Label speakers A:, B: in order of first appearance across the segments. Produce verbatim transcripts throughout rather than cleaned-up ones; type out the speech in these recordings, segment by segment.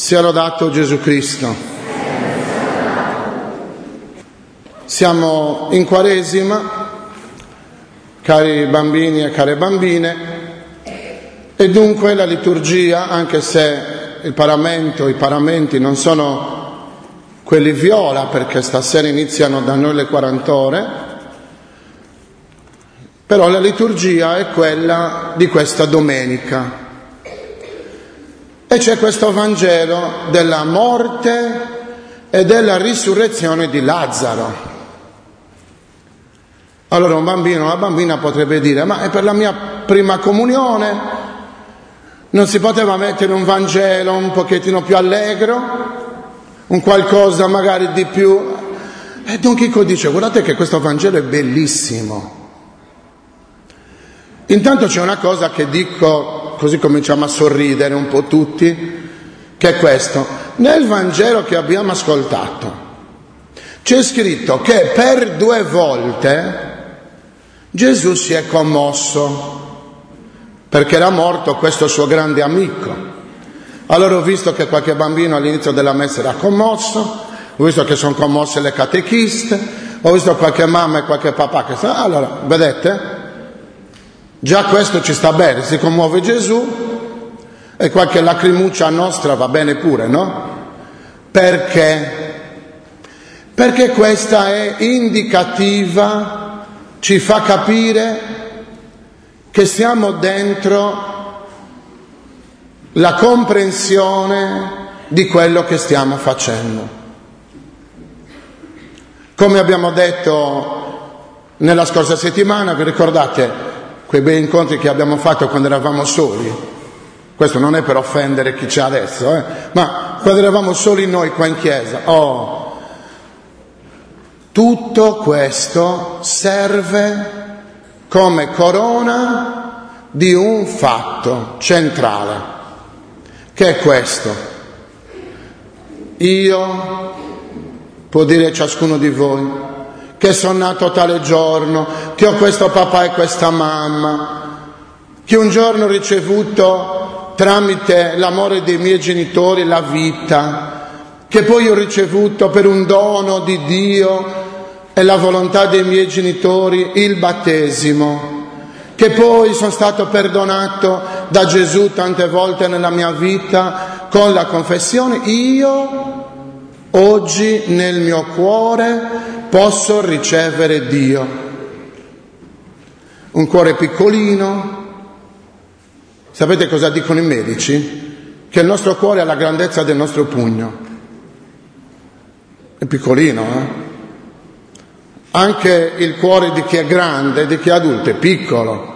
A: Sia lodato Gesù Cristo. Siamo in Quaresima, cari bambini e care bambine, e dunque la liturgia, anche se il paramento, i paramenti non sono quelli viola, perché stasera iniziano da noi le quaranta ore, però la liturgia è quella di questa domenica. E c'è questo Vangelo della morte e della risurrezione di Lazzaro. Allora un bambino o una bambina potrebbe dire: ma è per la mia prima comunione, non si poteva mettere un Vangelo un pochettino più allegro, un qualcosa magari di più? E Don Chico dice: guardate che questo Vangelo è bellissimo. Intanto c'è una cosa che dico, così cominciamo a sorridere un po' tutti, che è questo: nel Vangelo che abbiamo ascoltato c'è scritto che per due volte Gesù si è commosso perché era morto questo suo grande amico. Allora ho visto che qualche bambino all'inizio della messa era commosso, ho visto che sono commosse le catechiste, ho visto qualche mamma e qualche papà che sta... Allora, vedete? Già questo ci sta bene, si commuove Gesù e qualche lacrimuccia nostra va bene pure, no? Perché? Perché questa è indicativa, ci fa capire che siamo dentro la comprensione di quello che stiamo facendo. Come abbiamo detto nella scorsa settimana, vi ricordate quei bei incontri che abbiamo fatto quando eravamo soli? Questo non è per offendere chi c'è adesso, eh? Ma quando eravamo soli noi qua in chiesa, oh, tutto questo serve come corona di un fatto centrale, che è questo: io, può dire ciascuno di voi, che sono nato tale giorno, che ho questo papà e questa mamma, che un giorno ho ricevuto tramite l'amore dei miei genitori la vita, che poi ho ricevuto per un dono di Dio e la volontà dei miei genitori il battesimo, che poi sono stato perdonato da Gesù tante volte nella mia vita con la confessione. Io oggi nel mio cuore posso ricevere Dio. Un cuore piccolino. Sapete cosa dicono i medici? Che il nostro cuore ha la grandezza del nostro pugno. È piccolino, eh? Anche il cuore di chi è grande, di chi è adulto, è piccolo.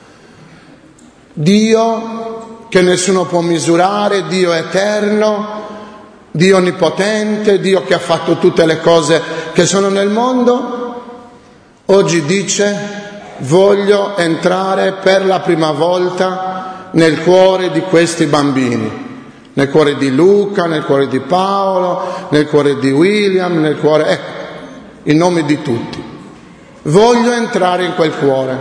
A: Dio che nessuno può misurare, Dio eterno, Dio onnipotente, Dio che ha fatto tutte le cose che sono nel mondo, oggi dice: voglio entrare per la prima volta nel cuore di questi bambini, nel cuore di Luca, nel cuore di Paolo, nel cuore di William, nel cuore, ecco, i nomi di tutti. Voglio entrare in quel cuore.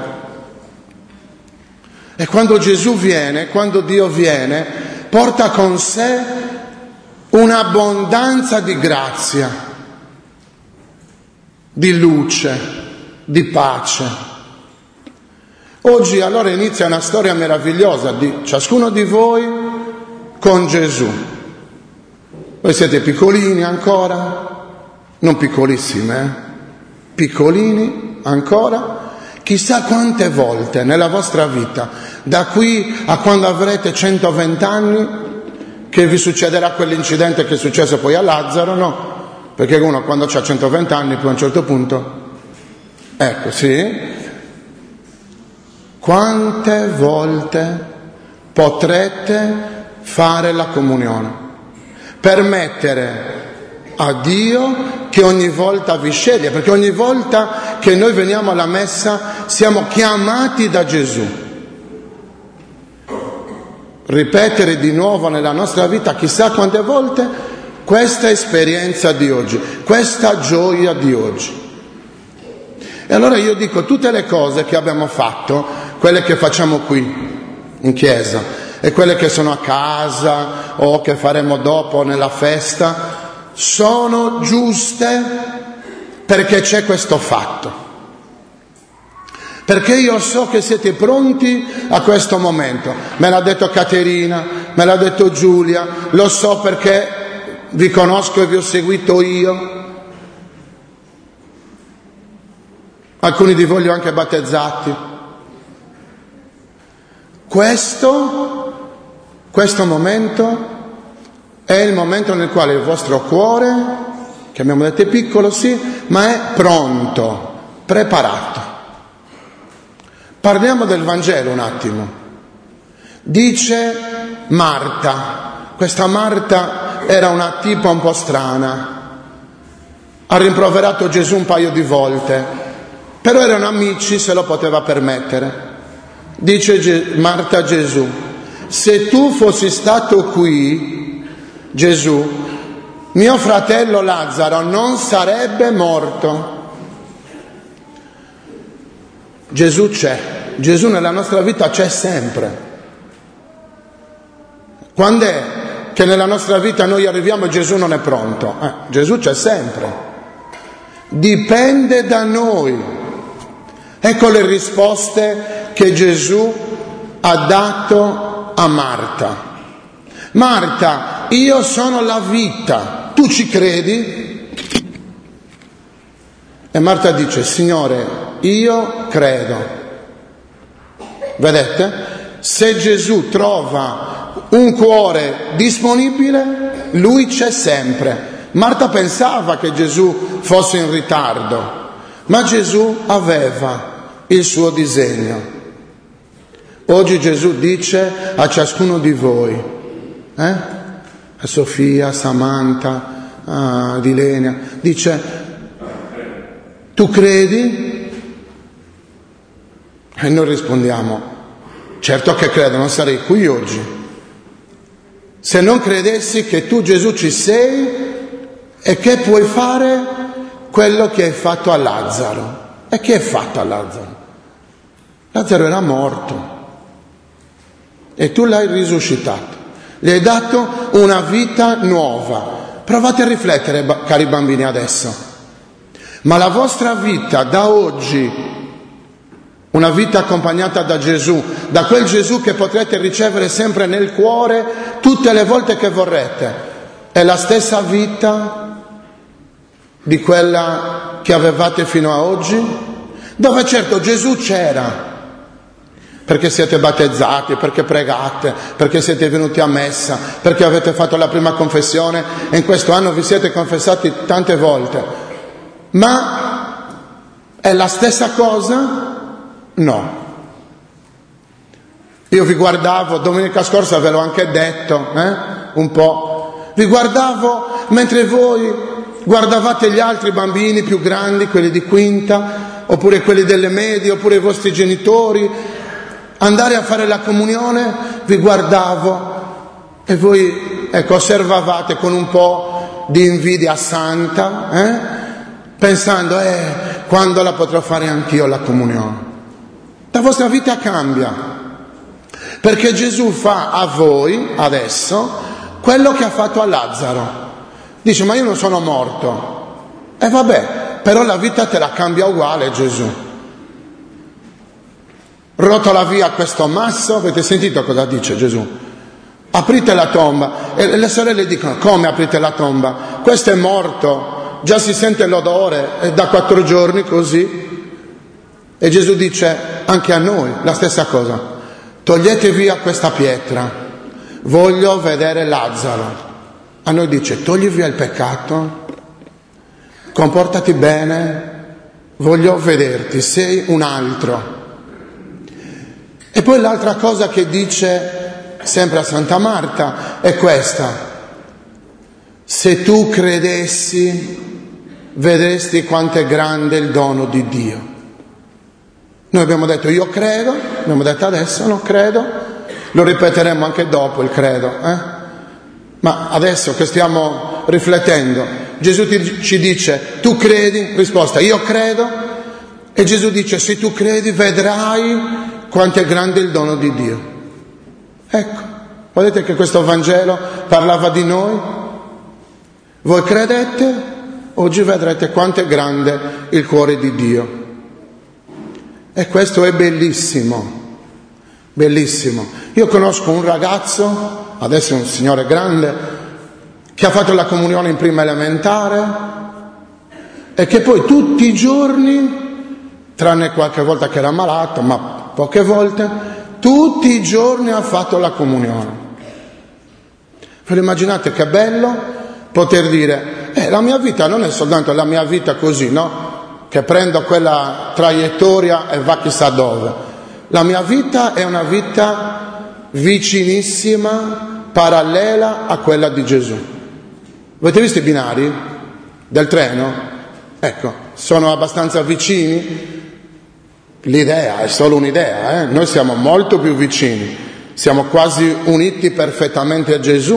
A: E quando Gesù viene, quando Dio viene, porta con sé un'abbondanza di grazia, di luce, di pace. Oggi allora inizia una storia meravigliosa di ciascuno di voi con Gesù. Voi siete piccolini ancora, non piccolissimi, eh? Piccolini ancora. Chissà quante volte nella vostra vita, da qui a quando avrete centoventi anni, che vi succederà quell'incidente che è successo poi a Lazzaro, no? Perché uno quando ha centoventi anni poi a un certo punto, ecco, sì, quante volte potrete fare la comunione? Permettere a Dio che ogni volta vi sceglie, perché ogni volta che noi veniamo alla messa siamo chiamati da Gesù. Ripetere di nuovo nella nostra vita chissà quante volte questa esperienza di oggi, questa gioia di oggi. E allora io dico, tutte le cose che abbiamo fatto, quelle che facciamo qui in chiesa, e quelle che sono a casa o che faremo dopo nella festa sono giuste perché c'è questo fatto. Perché io so che siete pronti a questo momento. Me l'ha detto Caterina, me l'ha detto Giulia, lo so perché vi conosco e vi ho seguito io. Alcuni di voi li ho anche battezzati. Questo, questo momento è il momento nel quale il vostro cuore, che abbiamo detto è piccolo, sì, ma è pronto, preparato. Parliamo del Vangelo un attimo. Dice Marta, questa Marta era una tipa un po' strana, ha rimproverato Gesù un paio di volte, però erano amici, se lo poteva permettere. Dice Marta a Gesù, se tu fossi stato qui, Gesù, mio fratello Lazzaro non sarebbe morto. Gesù c'è, Gesù nella nostra vita c'è sempre. Quando è che nella nostra vita noi arriviamo e Gesù non è pronto? Eh, Gesù c'è sempre. Dipende da noi. Ecco le risposte che Gesù ha dato a Marta. Marta, io sono la vita, tu ci credi? E Marta dice, Signore, io credo. Vedete? Se Gesù trova un cuore disponibile, lui c'è sempre. Marta pensava che Gesù fosse in ritardo, ma Gesù aveva il suo disegno. Oggi Gesù dice a ciascuno di voi, eh? a Sofia, a Samantha, a Dilenia, dice, tu credi? E noi rispondiamo, certo che credo, non sarei qui oggi. Se non credessi che tu Gesù ci sei e che puoi fare quello che hai fatto a Lazzaro. E che hai fatto a Lazzaro? Lazzaro era morto e tu l'hai risuscitato, gli hai dato una vita nuova. Provate a riflettere, cari bambini, adesso. Ma la vostra vita da oggi, una vita accompagnata da Gesù, da quel Gesù che potrete ricevere sempre nel cuore tutte le volte che vorrete, è la stessa vita di quella che avevate fino a oggi? Dove certo Gesù c'era, perché siete battezzati, perché pregate, perché siete venuti a messa, perché avete fatto la prima confessione e in questo anno vi siete confessati tante volte. Ma è la stessa cosa? No. Io vi guardavo, domenica scorsa ve l'ho anche detto, eh? un po', vi guardavo mentre voi guardavate gli altri bambini più grandi, quelli di quinta, oppure quelli delle medie, oppure i vostri genitori, andare a fare la comunione, vi guardavo e voi, ecco, osservavate con un po' di invidia santa, eh? pensando, eh, quando la potrò fare anch'io la comunione? La vostra vita cambia, perché Gesù fa a voi, adesso, quello che ha fatto a Lazzaro. Dice, ma io non sono morto. E vabbè, però la vita te la cambia uguale Gesù. Rotola via questo masso, avete sentito cosa dice Gesù? Aprite la tomba. E le sorelle dicono, come aprite la tomba? Questo è morto, già si sente l'odore, è da quattro giorni così. E Gesù dice anche a noi la stessa cosa. Togliete via questa pietra, voglio vedere Lazzaro. A noi dice, togli via il peccato, comportati bene, voglio vederti, sei un altro. E poi l'altra cosa che dice sempre a Santa Marta è questa: se tu credessi, vedresti quanto è grande il dono di Dio. Noi abbiamo detto io credo, abbiamo detto adesso no credo, lo ripeteremo anche dopo il credo, eh? Ma adesso che stiamo riflettendo, Gesù ti, ci dice, tu credi? Risposta, io credo. E Gesù dice, se tu credi vedrai quanto è grande il dono di Dio. Ecco, Vedete che questo Vangelo parlava di noi? Voi credete? Oggi vedrete quanto è grande il cuore di Dio. E questo è bellissimo, bellissimo. Io conosco un ragazzo, adesso è un signore grande, che ha fatto la comunione in prima elementare e che poi tutti i giorni, tranne qualche volta che era malato, ma poche volte, tutti i giorni ha fatto la comunione. Ve lo immaginate che bello poter dire, eh, la mia vita non è soltanto la mia vita così, no? Che prendo quella traiettoria e va chissà dove. La mia vita è una vita vicinissima, parallela a quella di Gesù. Avete visto i binari del treno? Ecco, sono abbastanza vicini. L'idea è solo un'idea, eh? Noi siamo molto più vicini, siamo quasi uniti perfettamente a Gesù.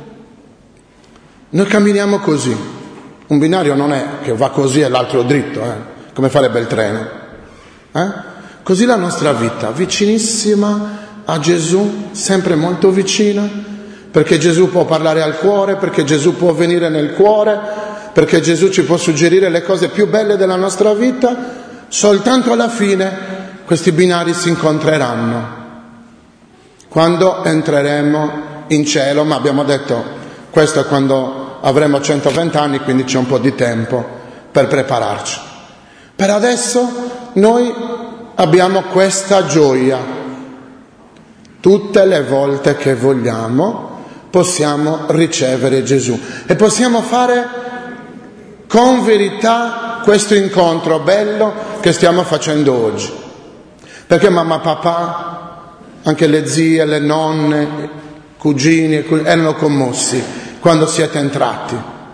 A: Noi camminiamo così. Un binario non è che va così e l'altro dritto, eh? Come farebbe il treno. Eh? Così la nostra vita, vicinissima a Gesù, sempre molto vicina, perché Gesù può parlare al cuore, perché Gesù può venire nel cuore, perché Gesù ci può suggerire le cose più belle della nostra vita. Soltanto alla fine questi binari si incontreranno, quando entreremo in cielo, ma abbiamo detto questo è quando avremo centoventi anni, quindi c'è un po' di tempo per prepararci. Per adesso noi abbiamo questa gioia. Tutte le volte che vogliamo possiamo ricevere Gesù e possiamo fare con verità questo incontro bello che stiamo facendo oggi. Perché mamma e papà, anche le zie, le nonne, cugini, erano commossi quando siete entrati.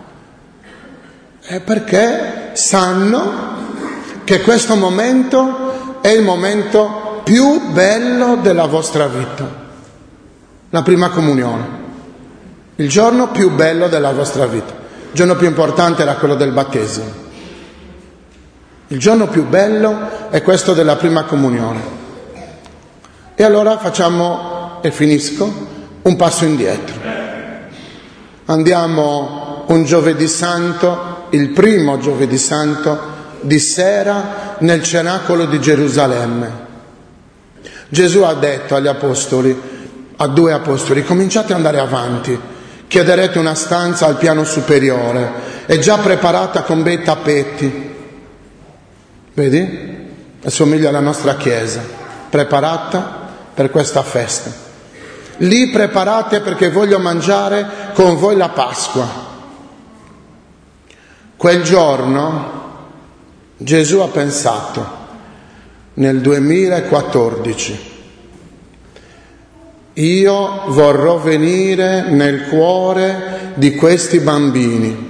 A: E perché sanno che questo momento è il momento più bello della vostra vita. La prima comunione. Il giorno più bello della vostra vita. Il giorno più importante era quello del battesimo. Il giorno più bello è questo della prima comunione. E allora facciamo, e finisco, un passo indietro. Andiamo un giovedì santo, il primo giovedì santo di sera nel cenacolo di Gerusalemme. Gesù ha detto agli apostoli, a due apostoli, cominciate ad andare avanti, chiederete una stanza al piano superiore, è già preparata con bei tappeti. Vedi? Assomiglia alla nostra chiesa, preparata per questa festa. Lì preparate perché voglio mangiare con voi la Pasqua. Quel giorno Gesù ha pensato, nel duemilaquattordici, io vorrò venire nel cuore di questi bambini.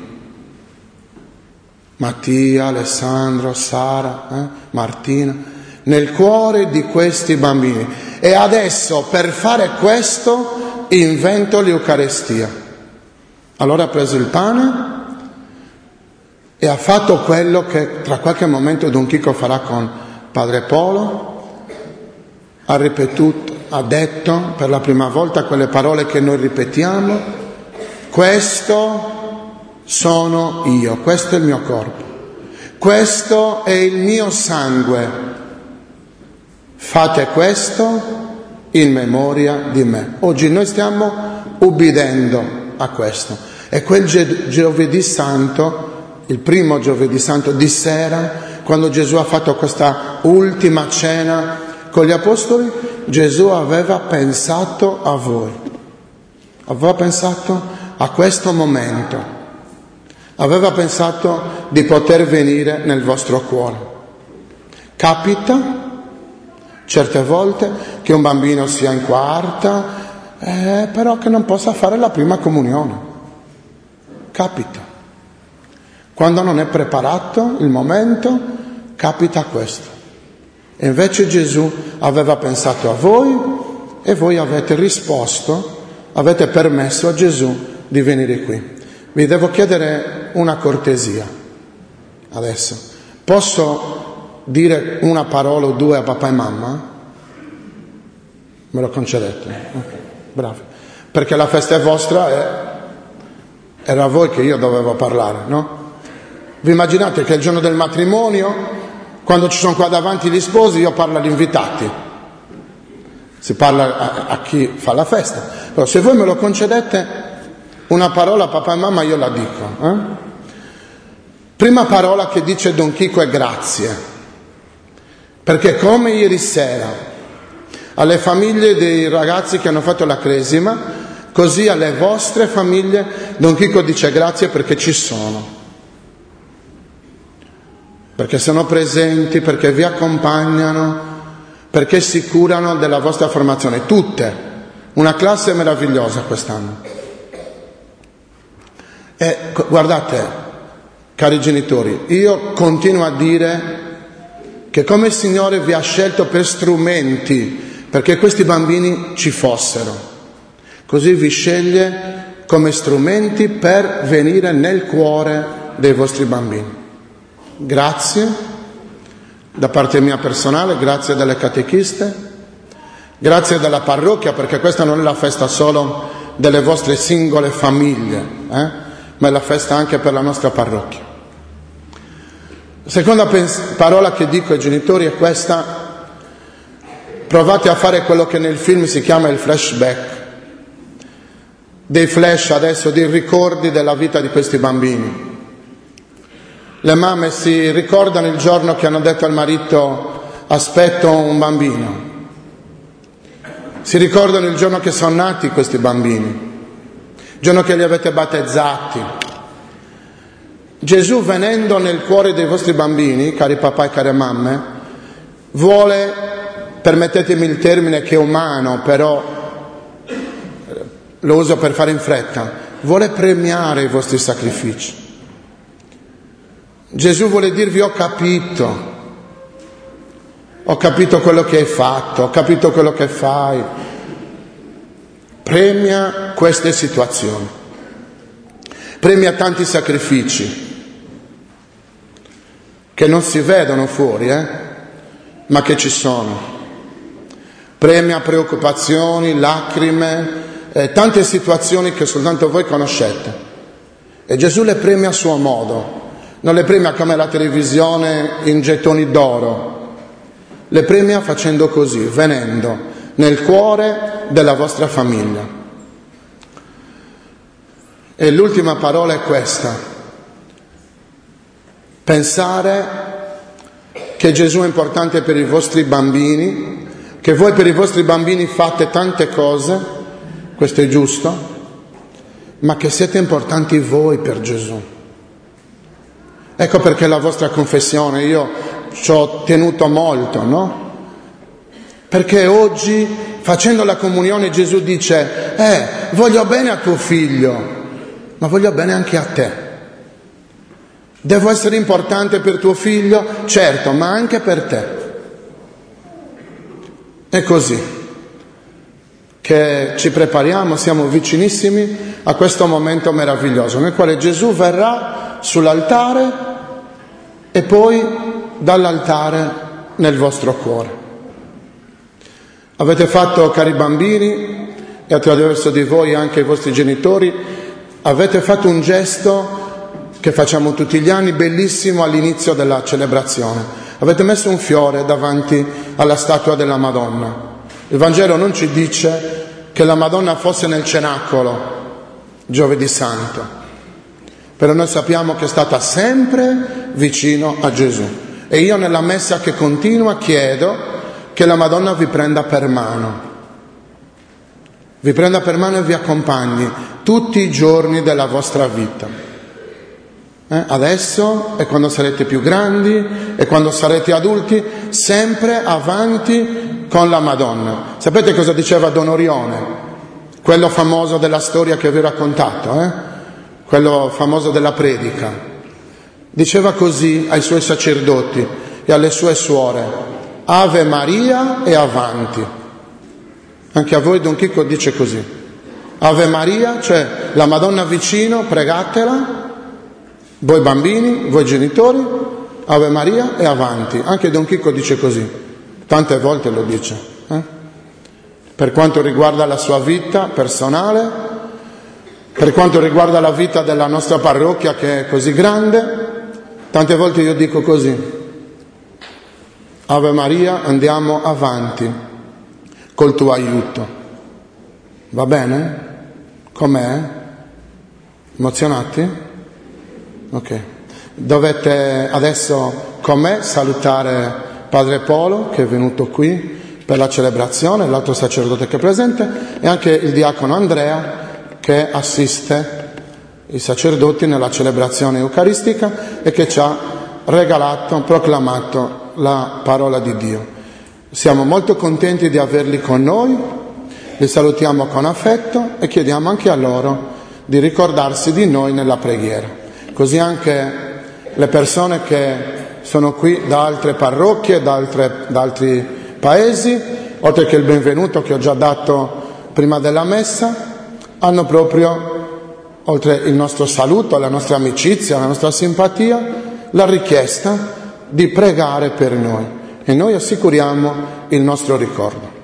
A: Mattia, Alessandro, Sara, eh, Martina, nel cuore di questi bambini. E adesso per fare questo invento l'Eucarestia. Allora ha preso il pane e ha fatto quello che tra qualche momento Don Chico farà con Padre Polo. Ha ripetuto, ha detto per la prima volta quelle parole che noi ripetiamo: questo sono io, questo è il mio corpo, questo è il mio sangue, fate questo in memoria di me. Oggi noi stiamo ubbidendo a questo. E quel ge- giovedì santo, il primo giovedì santo di sera, quando Gesù ha fatto questa ultima cena con gli apostoli, Gesù aveva pensato a voi, aveva pensato a questo momento. Aveva pensato di poter venire nel vostro cuore. Capita certe volte che un bambino sia in quarta, eh, però che non possa fare la prima comunione. Capita. Quando non è preparato il momento, capita questo. E invece Gesù aveva pensato a voi e voi avete risposto, avete permesso a Gesù di venire qui. Vi devo chiedere una cortesia adesso. Posso dire una parola o due a papà e mamma? Me lo concedete? Okay, bravi. perché la festa è vostra e era a voi che io dovevo parlare, no? Vi immaginate che il giorno del matrimonio, quando ci sono qua davanti gli sposi, io parlo agli invitati, si parla a, a chi fa la festa. Però se voi me lo concedete, una parola papà e mamma io la dico. Eh? Prima parola che dice Don Chico è grazie, perché come ieri sera alle famiglie dei ragazzi che hanno fatto la cresima, così alle vostre famiglie Don Chico dice grazie perché ci sono, perché sono presenti, perché vi accompagnano, perché si curano della vostra formazione, tutte, una classe meravigliosa quest'anno. E guardate, cari genitori, io continuo a dire che come il Signore vi ha scelto per strumenti perché questi bambini ci fossero, così vi sceglie come strumenti per venire nel cuore dei vostri bambini. Grazie da parte mia personale, grazie delle catechiste, grazie della parrocchia, perché questa non è la festa solo delle vostre singole famiglie, eh? ma è la festa anche per la nostra parrocchia. La seconda pens- parola che dico ai genitori è questa: provate a fare quello che nel film si chiama il flashback, dei flash adesso, dei ricordi della vita di questi bambini. Le mamme si ricordano il giorno che hanno detto al marito aspetto un bambino, si ricordano il giorno che sono nati questi bambini, il giorno che li avete battezzati. Gesù, venendo nel cuore dei vostri bambini, cari papà e care mamme, vuole, permettetemi il termine che è umano, però lo uso per fare in fretta, vuole premiare i vostri sacrifici. Gesù vuole dirvi ho capito, ho capito quello che hai fatto, ho capito quello che fai. Premia queste situazioni, premia tanti sacrifici che non si vedono fuori, eh, ma che ci sono. Premia preoccupazioni, lacrime, eh, tante situazioni che soltanto voi conoscete. E Gesù le premia a suo modo. Non le premia come la televisione in gettoni d'oro, le premia facendo così, venendo nel cuore della vostra famiglia. E l'ultima parola è questa: pensare che Gesù è importante per i vostri bambini, che voi per i vostri bambini fate tante cose, questo è giusto, ma che siete importanti voi per Gesù. Ecco perché la vostra confessione, io ci ho tenuto molto, no? Perché oggi, facendo la comunione, Gesù dice, eh, voglio bene a tuo figlio, ma voglio bene anche a te. Devo essere importante per tuo figlio? Certo, ma anche per te. È così che ci prepariamo, siamo vicinissimi a questo momento meraviglioso, nel quale Gesù verrà sull'altare e poi dall'altare nel vostro cuore. Avete fatto, cari bambini, e attraverso di voi anche i vostri genitori, avete fatto un gesto che facciamo tutti gli anni, bellissimo all'inizio della celebrazione. Avete messo un fiore davanti alla statua della Madonna. Il Vangelo non ci dice che la Madonna fosse nel cenacolo giovedì santo, però noi sappiamo che è stata sempre vicino a Gesù. E io nella messa che continua chiedo che la Madonna vi prenda per mano, vi prenda per mano e vi accompagni tutti i giorni della vostra vita. Eh? Adesso e quando sarete più grandi e quando sarete adulti, sempre avanti con la Madonna. Sapete cosa diceva Don Orione? Quello famoso della storia che vi ho raccontato, eh? Quello famoso della predica. Diceva così ai suoi sacerdoti e alle sue suore: Ave Maria e avanti. Anche a voi Don Chico dice così: Ave Maria, cioè la Madonna vicino, pregatela, voi bambini, voi genitori, Ave Maria e avanti. Anche Don Chico dice così, tante volte lo dice. Eh? per quanto riguarda la sua vita personale, per quanto riguarda la vita della nostra parrocchia che è così grande. Tante volte io dico così: Ave Maria, andiamo avanti col tuo aiuto. Va bene? Com'è? Emozionati? Ok. Dovete adesso con me salutare Padre Polo, che è venuto qui per la celebrazione, l'altro sacerdote che è presente, e anche il diacono Andrea, che assiste i sacerdoti nella celebrazione eucaristica e che ci ha regalato, proclamato la parola di Dio. Siamo molto contenti di averli con noi, li salutiamo con affetto e chiediamo anche a loro di ricordarsi di noi nella preghiera. Così anche le persone che sono qui da altre parrocchie, da, altre, da altri paesi, oltre che il benvenuto che ho già dato prima della messa, hanno proprio, oltre il nostro saluto, la nostra amicizia, la nostra simpatia, la richiesta di pregare per noi, e noi assicuriamo il nostro ricordo.